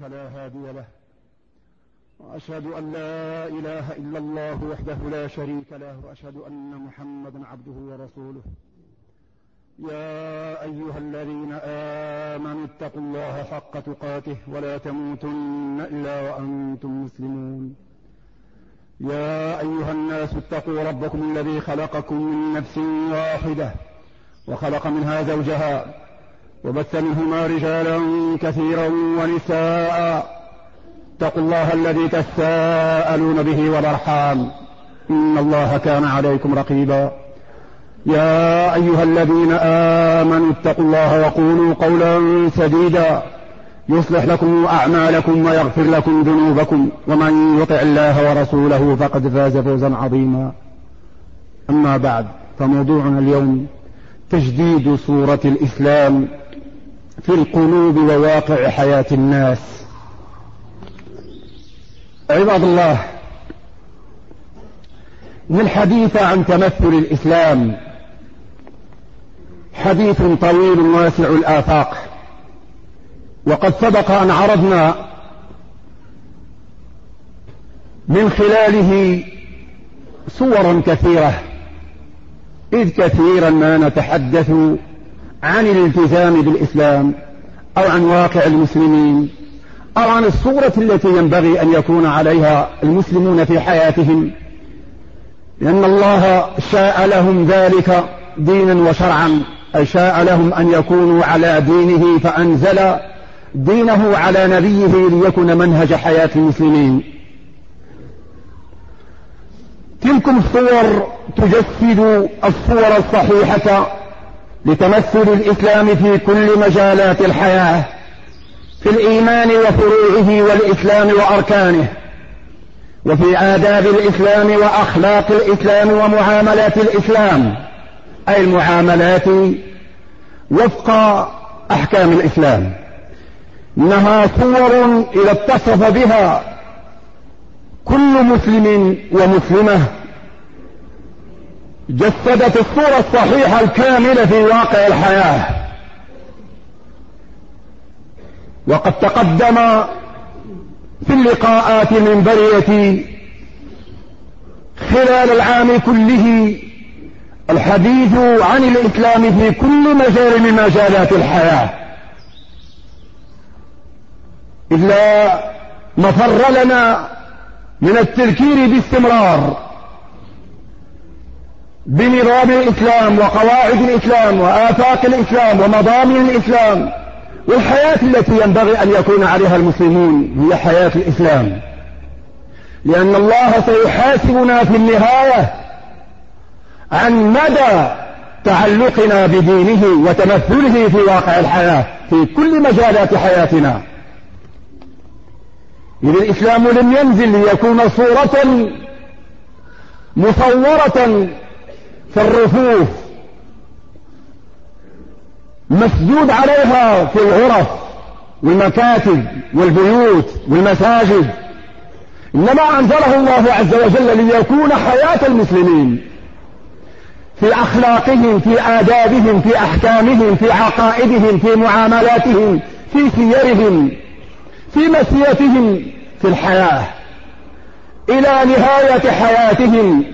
فلا هادي له، وأشهد أن لا إله إلا الله وحده لا شريك له، وأشهد أن محمدا عبده ورسوله. يا أيها الذين آمنوا اتقوا الله حق تقاته ولا تموتن إلا وأنتم مسلمون. يا أيها الناس اتقوا ربكم الذي خلقكم من نفس واحدة وخلق منها زوجها وبث منهما رجالا كثيرا ونساء. اتقوا الله الذي تساءلون به والأرحام إن الله كان عليكم رقيبا. يا أيها الذين آمنوا اتقوا الله وقولوا قولا سديدا يصلح لكم أعمالكم ويغفر لكم ذنوبكم، ومن يطع الله ورسوله فقد فاز فوزا عظيما. أما بعد، فموضوعنا اليوم تجديد صورة الإسلام في القلوب وواقع حياة الناس. عباد الله، إن الحديث عن تمثل الإسلام حديث طويل واسع الآفاق، وقد سبق أن عرضنا من خلاله صورا كثيرة، إذ كثيرا ما نتحدث عن الالتزام بالإسلام أو عن واقع المسلمين أو عن الصورة التي ينبغي أن يكون عليها المسلمون في حياتهم، لأن الله شاء لهم ذلك دينا وشرعا، أي شاء لهم أن يكونوا على دينه فأنزل دينه على نبيه ليكون منهج حياة المسلمين. تلكم الصور تجسد الصور الصحيحة لتمثل الإسلام في كل مجالات الحياة، في الإيمان وفروعه والإسلام وأركانه، وفي آداب الإسلام وأخلاق الإسلام ومعاملات الإسلام، أي المعاملات وفق أحكام الإسلام. إنها صور إذا اتصف بها كل مسلم ومسلمة جسدت الصورة الصحيحة الكاملة في واقع الحياة. وقد تقدم في اللقاءات المنبرية خلال العام كله الحديث عن الإسلام في كل مجال من مجالات الحياة، إلا مفر لنا من التذكير باستمرار بنظام الإسلام وقواعد الإسلام وآفاق الإسلام ومضامن الإسلام، والحياة التي ينبغي أن يكون عليها المسلمون هي حياة الإسلام، لأن الله سيحاسبنا في النهاية عن مدى تعلقنا بدينه وتمثله في واقع الحياة في كل مجالات حياتنا. إذ الإسلام لم ينزل ليكون صورة مصورة في الرفوف مسجود عليها في الغرف والمكاتب والبيوت والمساجد، إنما أنزله الله عز وجل ليكون حياة المسلمين في أخلاقهم، في آدابهم، في أحكامهم، في عقائدهم، في معاملاتهم، في سيرهم، في مسيرتهم في الحياة إلى نهاية حياتهم.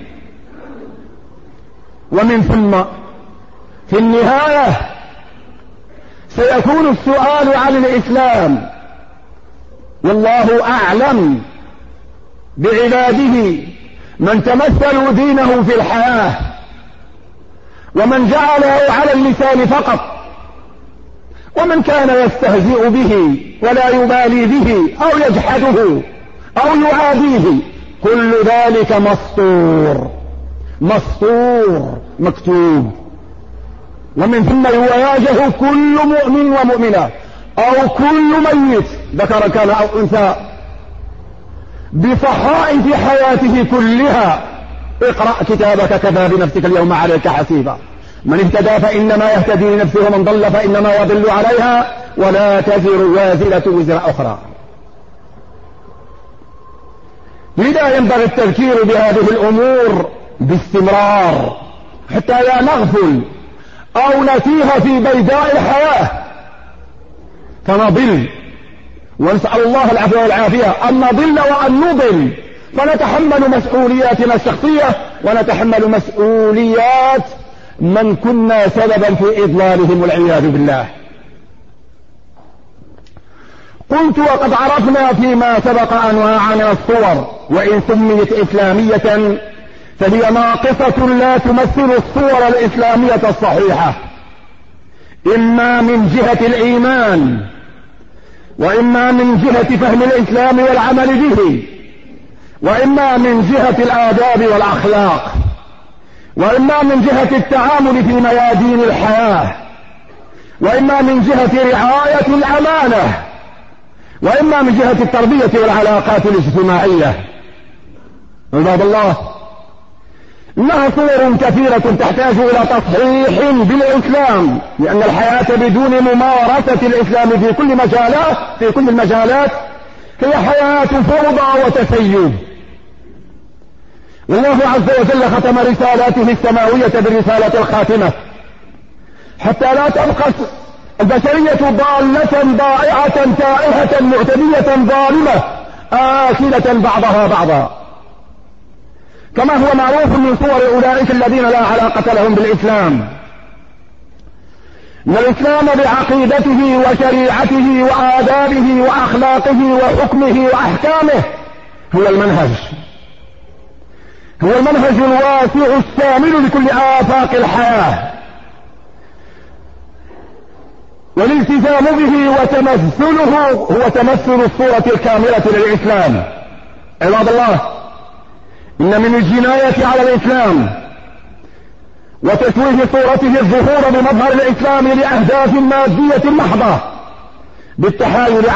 ومن ثم في النهاية سيكون السؤال عن الإسلام، والله أعلم بعباده من تمثلوا دينه في الحياة ومن جعله على اللسان فقط، ومن كان يستهزئ به ولا يبالي به أو يجحده أو يعاديه. كل ذلك مسطور مكتوب. ومن ثم يواجه كل مؤمن ومؤمنة أو كل ميت ذكر كان أو أنثى بصحاء في حياته كلها. اقرأ كتابك كفى بنفسك اليوم عليك حسيبا. من اهتدى فإنما يهتدي لنفسه، ومن ضل فإنما يضل عليها، ولا تزر وازرة وزر أخرى. لذا ينبغي التذكير بهذه الأمور باستمرار حتى لا نغفل أو نتيه في بيداء الحياة فنضل ونسأل الله العفو والعافية أن نضل وأن نضل، فنتحمل مسؤولياتنا الشخصية ونتحمل مسؤوليات من كنا سببا في إضلالهم والعياذ بالله. قلت وقد عرفنا فيما سبق أنواع من الصور، وإن سميت إسلامية فهي ناقصة لا تمثل الصور الإسلامية الصحيحة، إما من جهة الإيمان، وإما من جهة فهم الإسلام والعمل به، وإما من جهة الآداب والأخلاق، وإما من جهة التعامل في ميادين الحياة، وإما من جهة رعاية الأمانة، وإما من جهة التربية والعلاقات الاجتماعية. عباد الله، إنها صور كثيرة تحتاج إلى تصحيح بالإسلام، لأن الحياة بدون ممارسة الإسلام في كل المجالات هي حياة فوضى وتسيب. والله عز وجل ختم رسالاته السماوية بالرسالة الخاتمة حتى لا تبقى البشرية ضالة ضائعة تائهة معتدية ظالمة آكلة بعضها بعضا، كما هو معروف من صور أولئك الذين لا علاقة لهم بالإسلام. إن الإسلام بعقيدته وشريعته وآدابه وأخلاقه وحكمه وأحكامه هو المنهج الواسع الشامل لكل آفاق الحياة، والالتزام به وتمثله هو تمثل الصورة الكاملة للإسلام. عباد الله، إن من الجناية على الإسلام وتشويه صورته الظهور بمظهر الإسلام لأهداف مادية محضة بالتحايل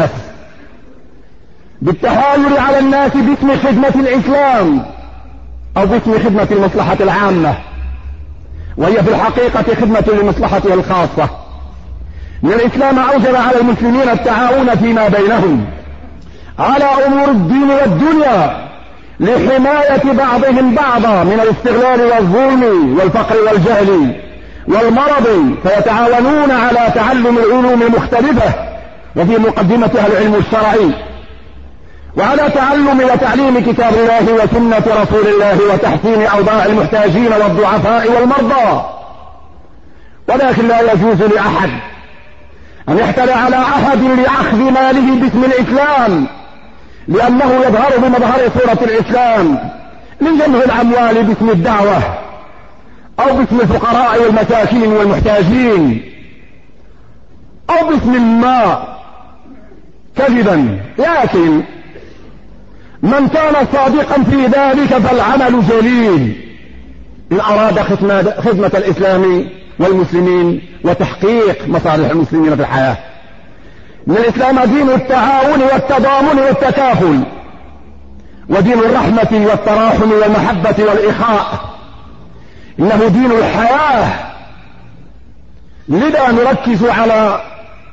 على الناس باسم خدمة الإسلام أو باسم خدمة المصلحة العامة، وهي في الحقيقة خدمة لمصلحته الخاصة. إن الإسلام أوجب على المسلمين التعاون فيما بينهم على أمور الدين والدنيا لحماية بعضهم بعضا من الاستغلال والظلم والفقر والجهل والمرض، فيتعاونون على تعلم العلوم المختلفة وفي مقدمتها العلم الشرعي، وعلى تعلم وتعليم كتاب الله وسنة رسول الله وتحسين أوضاع المحتاجين والضعفاء والمرضى. ولكن لا يجوز لأحد أن يحتل على أحد لأخذ ماله باسم الإسلام، لأنه يظهر بمظهر صورة الإسلام من جمع الأموال باسم الدعوة أو باسم الفقراء والمساكين والمحتاجين أو باسم ما كذبا. لكن من كان صادقا في ذلك فالعمل جليل إن أراد خدمة الإسلام والمسلمين وتحقيق مصالح المسلمين في الحياة. إن الإسلام دين التعاون والتضامن والتكافل، ودين الرحمة والتراحم والمحبة والإخاء، إنه دين الحياة. لذا نركز على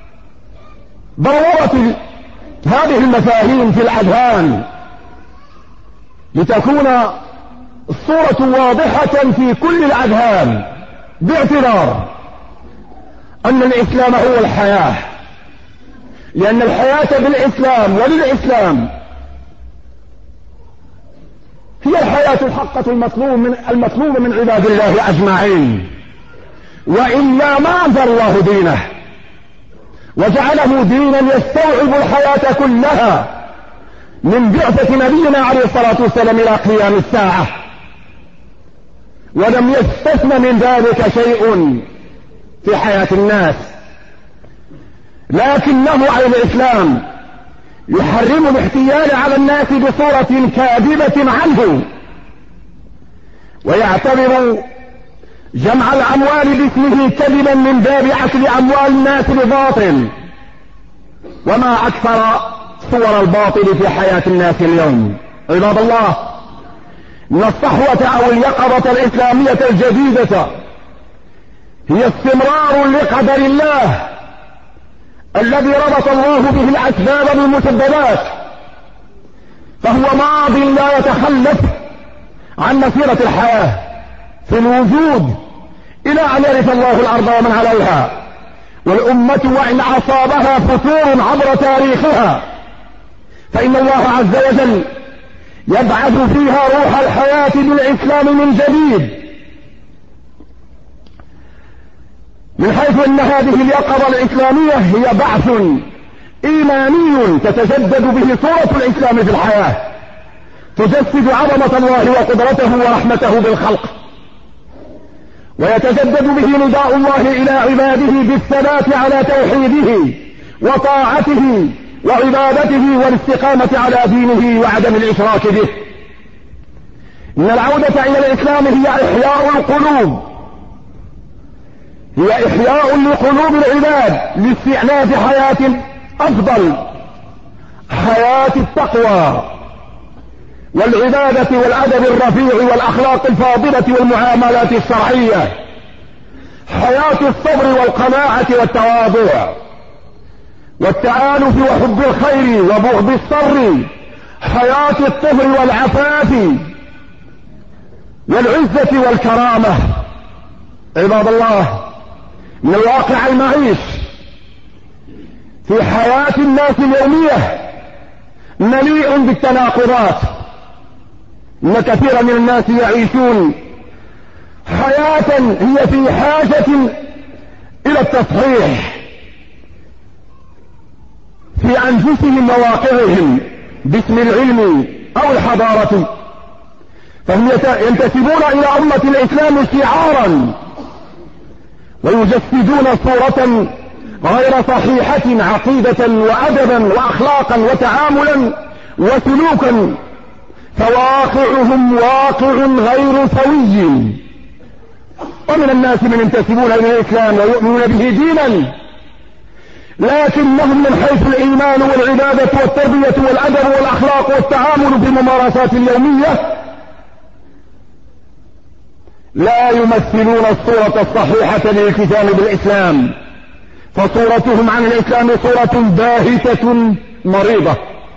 ضرورة هذه المفاهيم في الأذهان لتكون الصورة واضحة في كل الأذهان، باعتبار أن الإسلام هو الحياة، لأن الحياة بالإسلام وللإسلام هي الحياة الحقة المطلوب من عباد الله أجمعين، وإلا ما أنزل الله دينه وجعله دينا يستوعب الحياة كلها من بعثة نبينا عليه الصلاة والسلام إلى قيام الساعة، ولم يستثن من ذلك شيء في حياة الناس. لكنه على الإسلام يحرم الاحتيال على الناس بصورة كاذبة عنه، ويعتبر جمع الأموال باسمه كذبا من باب أكل أموال الناس بباطل. وما أكثر صور الباطل في حياة الناس اليوم. عباد الله، إن الصحوة أو اليقظة الإسلامية الجديدة هي استمرار لقدر الله الذي ربط الله به الأسباب بالمسببات، فهو ماض لا يتخلف عن مسيرة الحياة في الوجود إلى أن يرث الله الأرض ومن عليها، والأمة وإن أصابها فتور عبر تاريخها فإن الله عز وجل يبعث فيها روح الحياة بالإسلام من جديد، من حيث أن هذه اليقظة الإسلامية هي بعث إيماني تتجدد به صورة الإسلام في الحياة، تجسد عظمة الله وقدرته ورحمته بالخلق، ويتجدد به نداء الله إلى عباده بالثبات على توحيده وطاعته وعبادته والاستقامة على دينه وعدم الإشراك به. إن العودة إلى الإسلام هي إحياء القلوب، هي إحياء لقلوب العباد لاستئناف حياة أفضل، حياة التقوى والعبادة والأدب الرفيع والأخلاق الفاضلة والمعاملات الشرعية، حياة الصبر والقناعة والتواضع والتآلف وحب الخير وبغض الشر، حياة الطهر والعفاف والعزة والكرامة. عباد الله، من الواقع المعيش في حياة الناس اليومية مليء بالتناقضات، إن كثيرا من الناس يعيشون حياة هي في حاجة إلى التصحيح في أنفسهم وواقعهم باسم العلم أو الحضارة، فهم ينتسبون إلى أمة الإسلام شعارا ويجسدون صورة غير صحيحة عقيدة وأدبا وأخلاقا وتعاملا وسلوكا، فواقعهم واقع غير سوي. ومن الناس من ينتسبون إلى الإسلام ويؤمنون به دينا، لكنهم من حيث الإيمان والعبادة والتربية والأدب والأخلاق والتعامل في الممارسات اليومية لا يمثلون الصورة الصحيحة للالتزام بالإسلام، فصورتهم عن الإسلام صورة باهتة مريضة.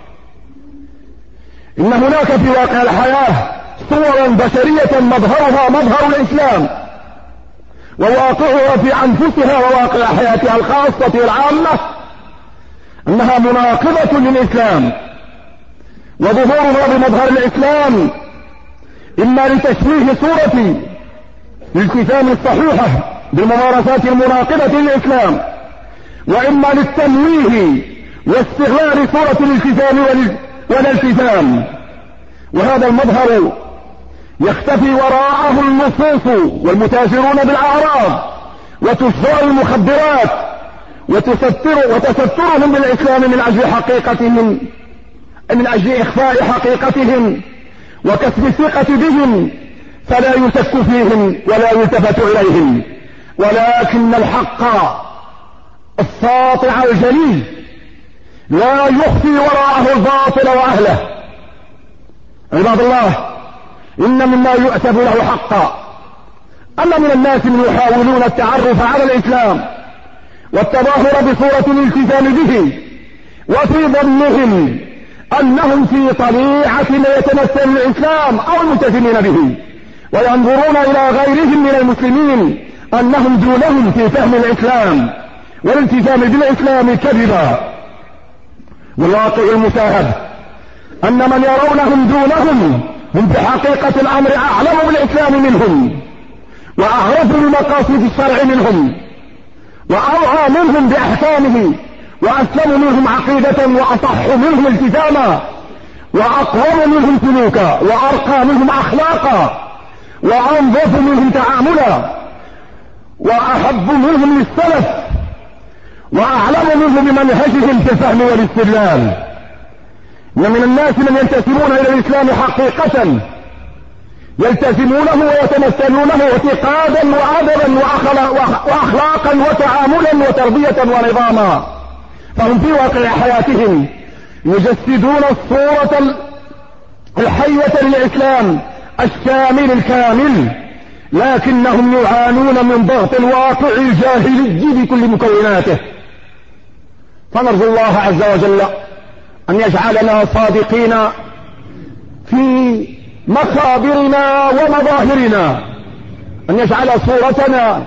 إن هناك في واقع الحياة صورا بشرية مظهرها مظهر الإسلام، وواقعها في أنفسها وواقع حياتها الخاصة والعامة أنها مناقضة للإسلام، وظهورها بمظهر الإسلام إما لتشويه صورة الالتزام الصحيحة بالممارسات المناقضة للإسلام، وإما للتمويه واستغلال صورة الالتزام والالتزام. وهذا المظهر يختفي وراءه اللصوص والمتاجرون بالأعراض وتجار المخدرات وتسترهم بالإسلام من أجل حقيقتهم، من أجل إخفاء حقيقتهم وكسب الثقة بهم، فلا يشك فيهم ولا يلتفت إليهم، ولكن الحق الساطع الجليل لا يخفي وراءه الباطل وأهله. عباد الله، إن مما يؤسف له حقا أن من الناس من يحاولون التعرف على الإسلام والتظاهر بصورة الالتزام به، وفي ظنهم أنهم في طليعة ما يتمثل الإسلام أو الملتزمين به، وينظرون إلى غيرهم من المسلمين أنهم دونهم في فهم الإسلام والالتزام بالإسلام كذبا. والواقع المشاهد أن من يرونهم دونهم هم بحقيقة الأمر أعلم بالإسلام منهم، وأعرف بمقاصد الشرع منهم، وأوعى منهم بأحكامه، وأسلم منهم عقيدة، وأصح منهم التزاما، وأقوم منهم سلوكا، وأرقى منهم أخلاقا، وأنظف منهم تعاملا، وأحب منهم للسلف، وأعلم منهم بمنهجهم في الفهم والاستدلال. ومن الناس من ينتسبون إلى الإسلام حقيقة يلتزمونه ويتمثلونه اعتقادا وأدبا وأخلاقا وتعاملا وتربية ونظاما، فهم في واقع حياتهم يجسدون الصورة الحية للإسلام الشامل الكامل، لكنهم يعانون من ضغط الواقع الجاهلي بكل مكوناته. فنرجو الله عز وجل أن يجعلنا صادقين في مخابرنا ومظاهرنا، أن يجعل صورتنا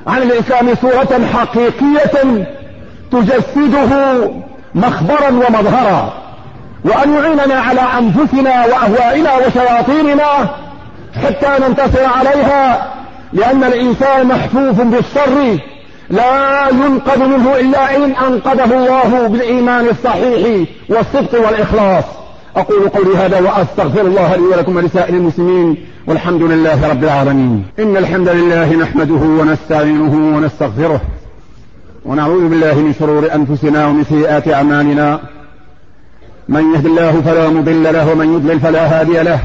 عن الإسلام صورة حقيقية تجسده مخبرا ومظهرا، وأن يعيننا على أنفسنا وأهوائنا وشياطيننا حتى ننتصر عليها، لأن الإنسان محفوف بالشر لا ينقذ منه إلا إن أنقذه الله بالإيمان الصحيح والصدق والإخلاص. أقول قولي هذا وأستغفر الله لي ولكم ولسائر المسلمين، والحمد لله رب العالمين. إن الحمد لله نحمده ونستعينه ونستغفره، ونعوذ بالله من شرور أنفسنا ومن سيئات أعمالنا. من يهد الله فلا مضل له، ومن يضلل فلا هادي له،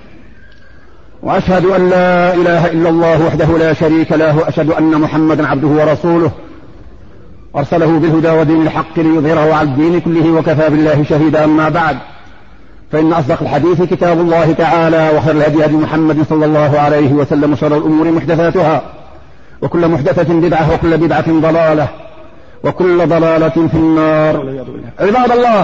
وأشهد أن لا إله إلا الله وحده لا شريك له، وأشهد أن محمدا عبده ورسوله أرسله بالهدى ودين الحق ليظهره على الدين كله، وكفى بالله شهيدا. أما بعد، فإن أصدق الحديث كتاب الله تعالى، وخير الهدي هدي محمد صلى الله عليه وسلم، وشر الأمور محدثاتها، وكل محدثة بدعة، وكل بدعة ضلالة، وكل ضلالة في النار. عباد الله،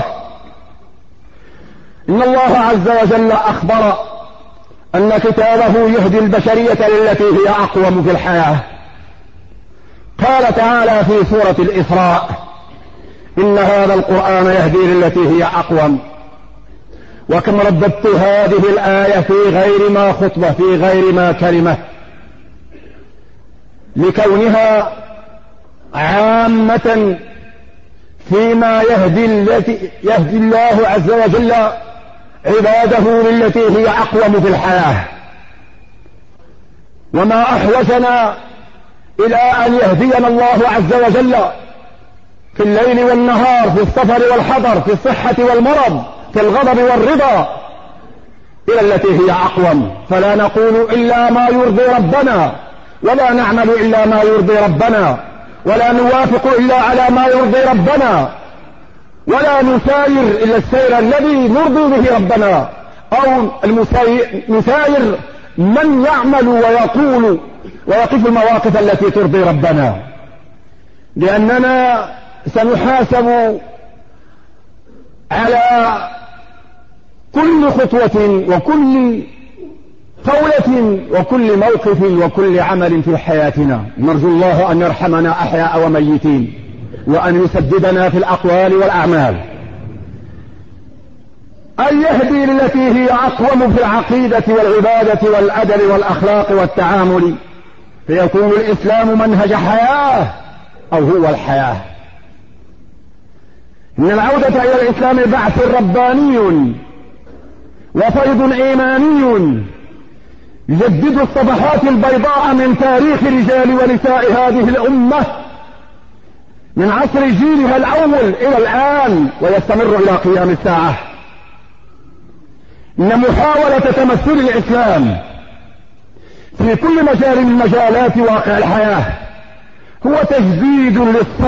إن الله عز وجل أخبر أن كتابه يهدي البشرية للتي هي أقوم في الحياة. قال تعالى في سورة الإسراء: إن هذا القرآن يهدي للتي هي أقوم. وكم رددت هذه الآية في غير ما خطبة، في غير ما كلمة، لكونها عامة فيما يهدي الله عز وجل عباده للتي هي أقوم في الحياة. وما أحوجنا إلى أن يهدينا الله عز وجل في الليل والنهار، في السفر والحضر، في الصحة والمرض، في الغضب والرضا، إلى التي هي أقوم. فلا نقول إلا ما يرضي ربنا، ولا نعمل إلا ما يرضي ربنا، ولا نوافق إلا على ما يرضي ربنا، ولا نساير إلا السير الذي نرضي به ربنا، أو نساير من يعمل ويقول ويقف المواقف التي ترضي ربنا، لأننا سنحاسب على كل خطوة وكل قولة وكل موقف وكل عمل في حياتنا. نرجو الله أن يرحمنا أحياء وميتين، وأن يسددنا في الأقوال والأعمال، أن يهدي للتي هي أقوم في العقيدة والعبادة والأدب والأخلاق والتعامل، فيكون الإسلام منهج حياة أو هو الحياة. إن العودة إلى الإسلام بعث رباني وفيض إيماني يجدد الصفحات البيضاء من تاريخ رجال ونساء هذه الأمة من عصر جيلها الأول إلى الآن، ويستمر إلى قيام الساعة. إن محاولة تمثل الإسلام في كل مجال من مجالات واقع الحياة هو تجديد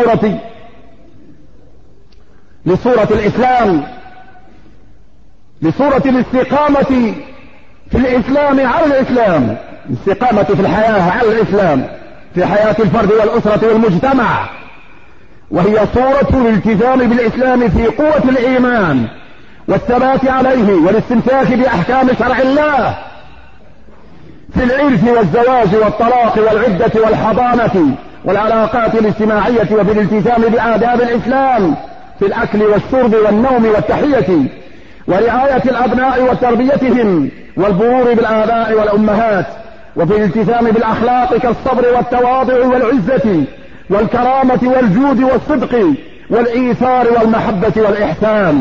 لصورة الإسلام، لصورة الاستقامة في الإسلام على الإسلام، الاستقامة في الحياة على الإسلام، في حياة الفرد والأسرة والمجتمع، وهي صورة الالتزام بالإسلام في قوة الإيمان والثبات عليه والاستمساك بأحكام شرع الله في العرف والزواج والطلاق والعدة والحضانة والعلاقات الاجتماعية، وفي الالتزام بآداب الإسلام في الأكل والشرب والنوم والتحية ورعاية الأبناء وتربيتهم والبرور بالآباء والأمهات، وفي الالتزام بالأخلاق كالصبر والتواضع والعزة والكرامة والجود والصدق والإيثار والمحبة والإحسان.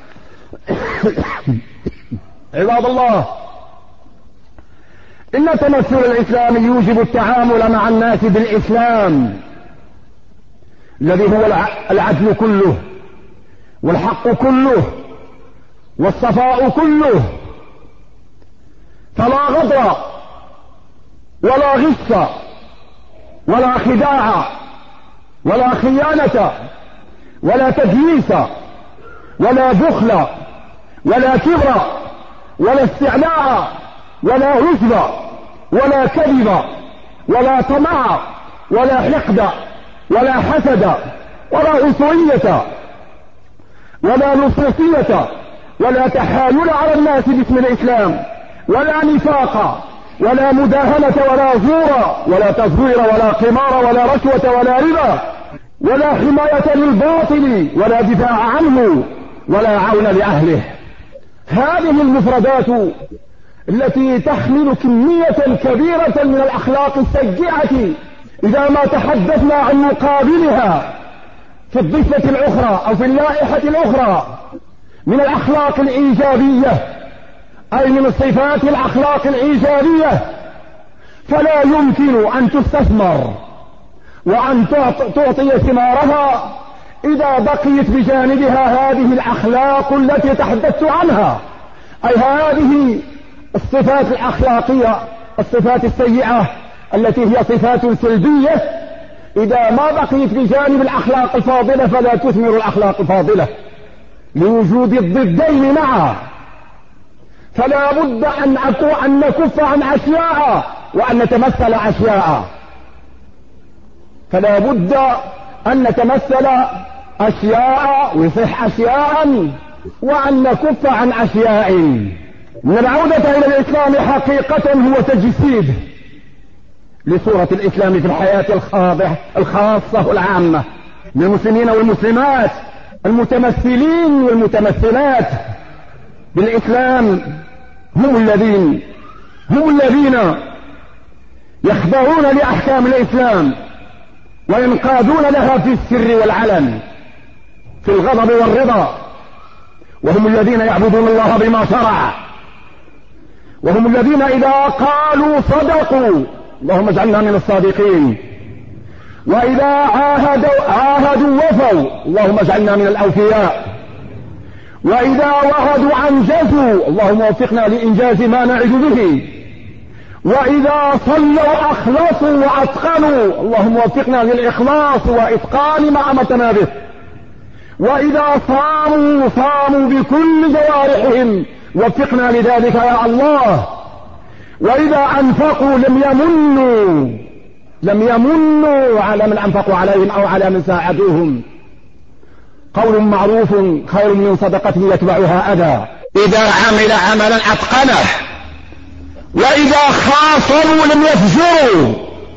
عباد الله، إن تمثل الإسلام يوجب التعامل مع الناس بالإسلام الذي هو العدل كله والحق كله والصفاء كله، فلا غدر ولا غش ولا خداع ولا خيانة ولا تدليس ولا بخل ولا كبر ولا استعلاء ولا عجب ولا كذب ولا طمع ولا حقد ولا حسد ولا عصية ولا نصوصية ولا تحايل على الناس باسم الإسلام ولا نفاق ولا مداهنة ولا زور ولا تزوير ولا قمار ولا رشوة ولا ربا ولا حماية للباطل ولا دفاع عنه ولا عون لأهله. هذه المفردات التي تحمل كمية كبيرة من الأخلاق السيئة إذا ما تحدثنا عن مقابلها في الضفة الأخرى أو في اللائحة الأخرى من الأخلاق الإيجابية، أي من الصفات الأخلاق الإيجابية، فلا يمكن أن تستثمر وأن تعطي ثمارها إذا بقيت بجانبها هذه الأخلاق التي تحدثت عنها، أي هذه الصفات الأخلاقية، الصفات السيئة التي هي صفات سلبية، إذا ما بقيت بجانب الأخلاق الفاضلة فلا تثمر الأخلاق الفاضلة لوجود الضدين معا. فلا بد أن نكف عن أشياء وأن نتمثل أشياء، فلا بد أن نتمثل أشياء ويصح أشياء وأن نكف عن أشياء. من العودة إلى الإسلام حقيقة هو تجسيد لصورة الإسلام في الحياة الخاصة والعامة من المسلمين والمسلمات المتمثلين والمتمثلات بالإسلام. هم الذين يخضعون لأحكام الإسلام وينقادون لها في السر والعلن، في الغضب والرضا، وهم الذين يعبدون الله بما شرع، وهم الذين إذا قالوا صدقوا، اللهم اجعلنا من الصادقين، وإذا عاهدوا وفوا، اللهم اجعلنا من الأوفياء، وإذا وعدوا أنجزوا، اللهم وفقنا لإنجاز ما نعد به، وإذا صلوا أخلصوا وأتقنوا، اللهم وفقنا للإخلاص وإتقان ما أمرتنا به، وإذا صاموا بكل جوارحهم، وفقنا لذلك يا الله، وإذا أنفقوا لم يمنوا على من أنفقوا عليهم أو على من ساعدوهم. قول معروف خير من صدقة يتبعها أذى. إذا عمل عملا أتقنه، وإذا خاصموا لم يفجروا،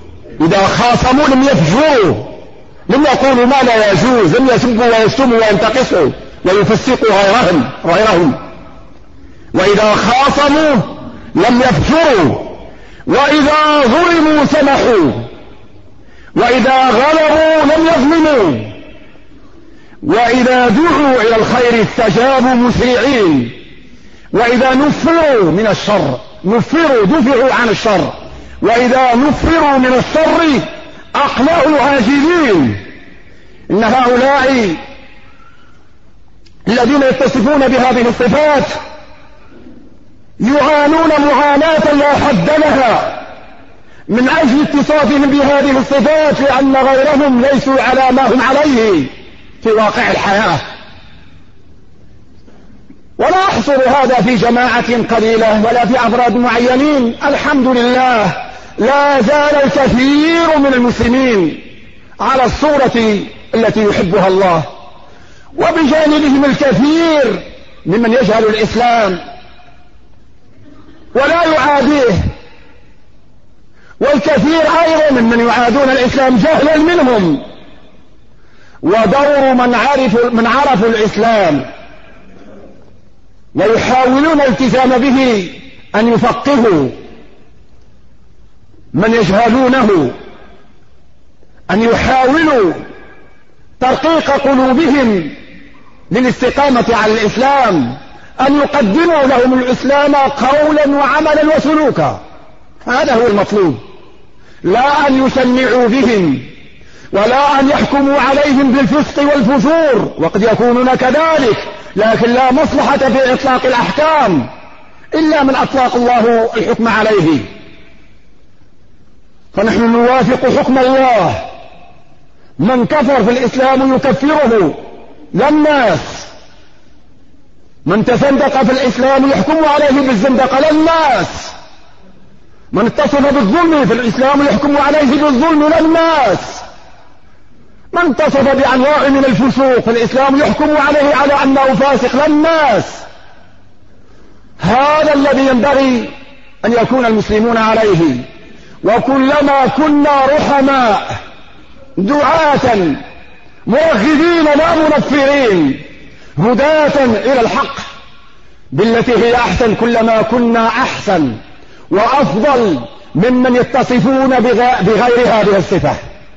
لم يقولوا ما لا يجوز، لم يسبوا ويشتموا وينتقصوا ويفسقوا غيرهم. وإذا خاصموا لم يفجروا، وإذا ظلموا سمحوا، وإذا غلبوا لم يظلموا، وإذا دعوا إلى الخير استجابوا مسرعين، وإذا نفروا من الشر دفعوا عن الشر، وإذا نفروا من الشر أقلعوا عاجلين. إن هؤلاء الذين يتصفون بهذه الصفات يعانون معاناة لا حد لها من أجل اتصافهم بهذه الصفات، لأن غيرهم ليسوا على ما هم عليه في واقع الحياة. ولا أحصر هذا في جماعة قليلة ولا في أفراد معينين، الحمد لله لا زال الكثير من المسلمين على الصورة التي يحبها الله، وبجانبهم الكثير ممن يجهل الإسلام ولا يعاديه، والكثير أيضا ممن يعادون الإسلام جهلا منهم. ودور من عرفوا الإسلام ويحاولون الالتزام به أن يفقهوا من يجهلونه، أن يحاولوا ترقيق قلوبهم للاستقامة على الإسلام، أن يقدموا لهم الإسلام قولا وعملا وسلوكا. هذا هو المطلوب، لا أن يشنعوا بهم ولا أن يحكموا عليهم بالفسق والفجور، وقد يكونون كذلك، لكن لا مصلحة في إطلاق الأحكام إلا من أطلق الله الحكم عليه. فنحن نوافق حكم الله، من كفر في الإسلام يكفره لا الناس، من تزندق في الإسلام يحكم عليه بالزندقة لا الناس، من اتصف بالظلم في الإسلام يحكم عليه بالظلم لا الناس، من اتصف بأنواع من الفسوق في الإسلام يحكم عليه على أنه فاسق لا الناس. هذا الذي ينبغي أن يكون المسلمون عليه. وكلما كنا رحماء دعاة مرغبين لا منفرين هداة إلى الحق بالتي هي أحسن، كلما كنا أحسن وأفضل ممن يتصفون بغير هذه الصفة.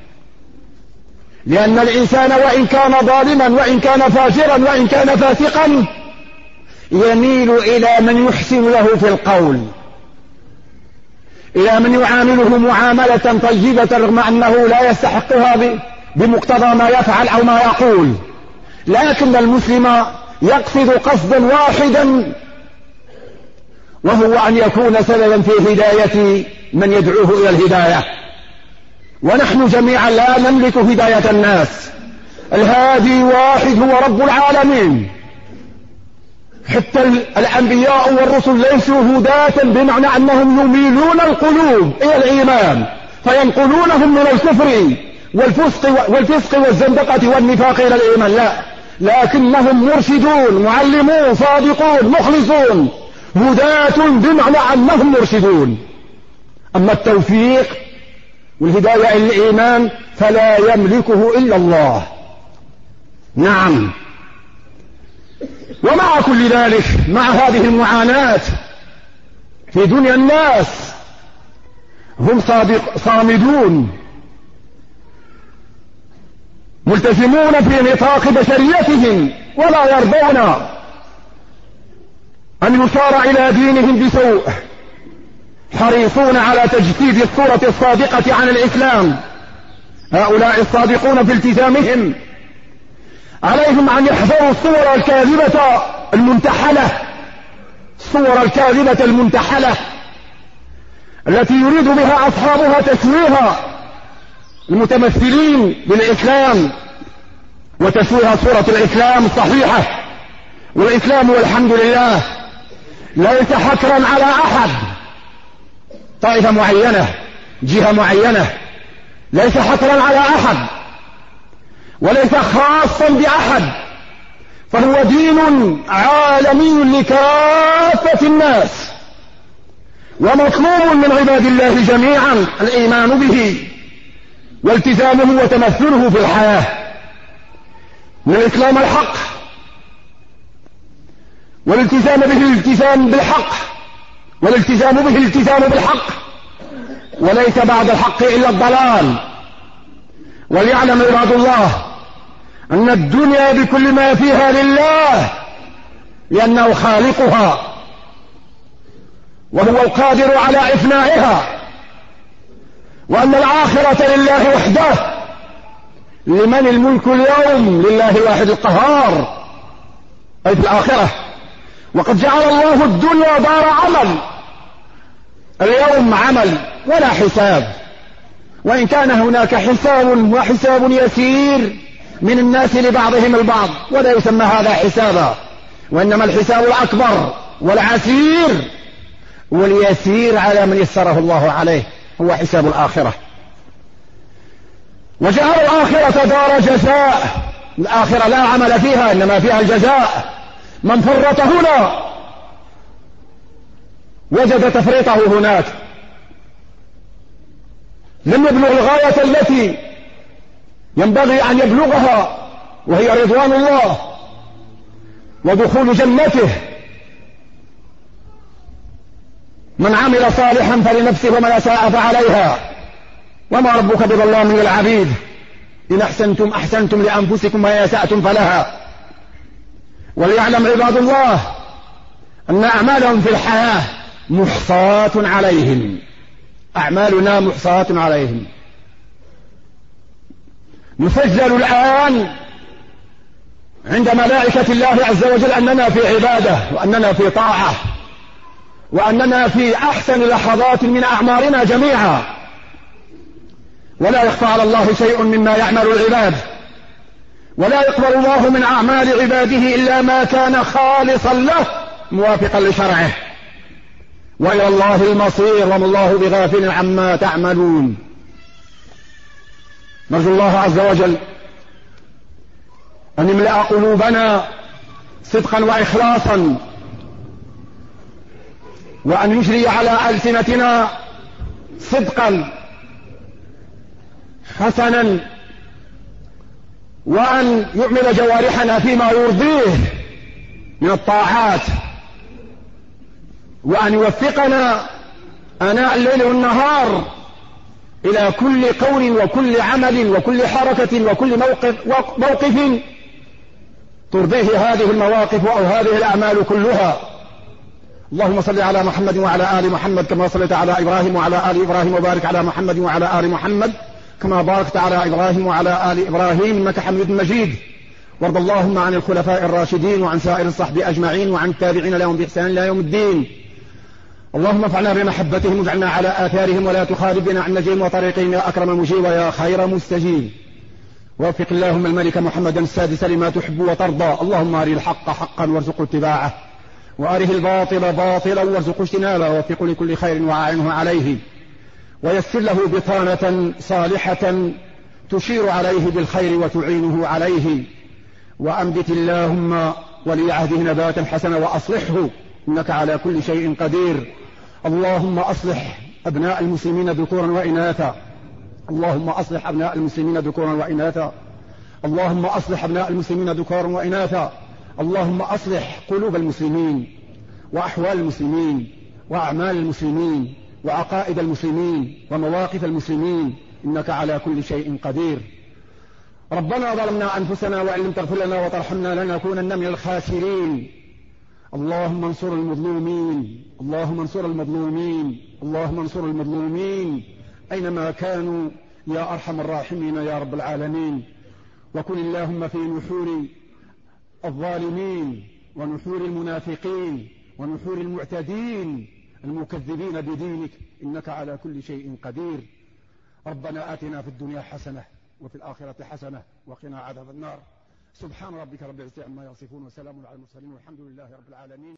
لأن الإنسان وإن كان ظالما وإن كان فاجرا وإن كان فاسقا يميل إلى من يحسن له في القول، إلى من يعامله معاملة طيبة رغم أنه لا يستحقها بمقتضى ما يفعل أو ما يقول. لكن المسلم يقصد قصدا واحدا، وهو أن يكون سببا في هداية من يدعوه إلى الهداية. ونحن جميعا لا نملك هداية الناس، الهادي واحد هو رب العالمين. حتى الأنبياء والرسل ليسوا هداة بمعنى أنهم يميلون القلوب إلى الإيمان فينقلونهم من الكفر والفسق والزندقة والنفاق إلى الإيمان، لا، لكنهم مرشدون معلمون صادقون مخلصون هداة بمعنى أنهم مرشدون. أما التوفيق والهداية إلى الإيمان فلا يملكه إلا الله. نعم. ومع كل ذلك، مع هذه المعاناة في دنيا الناس، هم صامدون ملتزمون في نطاق بشريتهم ولا يرضون أن يشار إلى دينهم بسوء، حريصون على تجسيد الصورة الصادقة عن الإسلام. هؤلاء الصادقون في التزامهم عليهم أن يحذروا الصور الكاذبة المنتحلة، الصور الكاذبة المنتحلة التي يريد بها أصحابها تسويها المتمثلين بالإسلام وتسويها صورة الإسلام الصحيحة. والإسلام والحمد لله ليس حكرا على أحد، طائفة معينة، جهة معينة، ليس حكرا على أحد وليس خاصا بأحد، فهو دين عالمي لكافة الناس، ومطلوب من عباد الله جميعا الإيمان به والتزامه وتمثله في الحياة. من الإسلام الحق، والالتزام به الالتزام بالحق، والالتزام به الالتزام بالحق، وليس بعد الحق إلا الضلال. وليعلم عباد الله أن الدنيا بكل ما فيها لله، لأنه خالقها وهو القادر على إفنائها، وأن الآخرة لله وحده. لمن الملك اليوم؟ لله الواحد القهار، أي في الآخرة. وقد جعل الله الدنيا دار عمل، اليوم عمل ولا حساب، وإن كان هناك حساب وحساب يسير من الناس لبعضهم البعض، ولا يسمى هذا حسابا، وإنما الحساب الأكبر والعسير واليسير على من يسره الله عليه هو حساب الآخرة. وجعل الآخرة دار جزاء، الآخرة لا عمل فيها إنما فيها الجزاء. من فرط هنا وجد تفريطه هناك، لم يبلغ الغاية التي ينبغي أن يبلغها، وهي رضوان الله ودخول جنته. من عمل صالحا فلنفسه ومن أساء فعليها، وما ربك بظلام للعبيد، إن أحسنتم أحسنتم لأنفسكم وإن أسأتم فلها. وليعلم عباد الله أن أعمالهم في الحياة محصاة عليهم، أعمالنا محصاة عليهم. نسجل الآن عند ملائكة الله عز وجل أننا في عبادة، وأننا في طاعة، وأننا في أحسن لحظات من أعمارنا جميعا، ولا يخفى على الله شيء مما يعمل العباد، ولا يقبل الله من أعمال عباده إلا ما كان خالصا له موافقا لشرعه، وإلى الله المصير وما الله بغافل عما تعملون. نرجو الله عز وجل أن يملأ قلوبنا صدقا وإخلاصا وأن يجري على ألسنتنا صدقا حسنا، وأن يعمل جوارحنا فيما يرضيه من الطاعات، وأن يوفقنا آناء الليل والنهار إلى كل قول وكل عمل وكل حركة وكل موقف ترضيه هذه المواقف أو هذه الأعمال كلها. اللهم صل على محمد وعلى آل محمد كما صليت على إبراهيم وعلى آل إبراهيم، وبارك على محمد وعلى آل محمد كما باركت على إبراهيم وعلى آل إبراهيم إنك حميد مجيد. وارض اللهم عن الخلفاء الراشدين وعن سائر الصحب أجمعين وعن التابعين لهم بإحسان إلى يوم الدين. اللهم انفعنا بمحبتهم واجعلنا على آثارهم ولا تخالف بنا عن نجيم وطريقهم يا أكرم مجيب ويا خير مستجيب. ووفق اللهم الملك محمدا السادس لما تحب وترضى. اللهم أري الحق حقا وارزق اتباعه، وأره الباطل باطلا وارزق اجتنابه، ووفق لكل خير وأعنه عليه، ويسر له بطانة صالحة تشير عليه بالخير وتعينه عليه. وأنبت اللهم ولي عهده نباتا حسنا وأصلحه إنك على كل شيء قدير. اللهم أصلح أبناء المسلمين ذكورا وإناثا، اللهم أصلح أبناء المسلمين ذكورا وإناثا، اللهم أصلح أبناء المسلمين ذكورا وإناثا. اللهم أصلح قلوب المسلمين وأحوال المسلمين وأعمال المسلمين وعقائد المسلمين ومواقف المسلمين إنك على كل شيء قدير. ربنا ظلمنا أنفسنا وإن لم تغفر لنا وترحمنا لنكونن من الخاسرين. اللهم انصر المظلومين، اللهم انصر المظلومين، اللهم انصر المظلومين أينما كانوا يا أرحم الراحمين يا رب العالمين. وكن اللهم في نحور الظالمين ونحور المنافقين ونحور المعتدين المكذبين بدينك إنك على كل شيء قدير. ربنا آتنا في الدنيا حسنة وفي الآخرة حسنة وقنا عذاب النار. سبحان ربك رب العزة عما يصفون وسلام على المرسلين والحمد لله رب العالمين.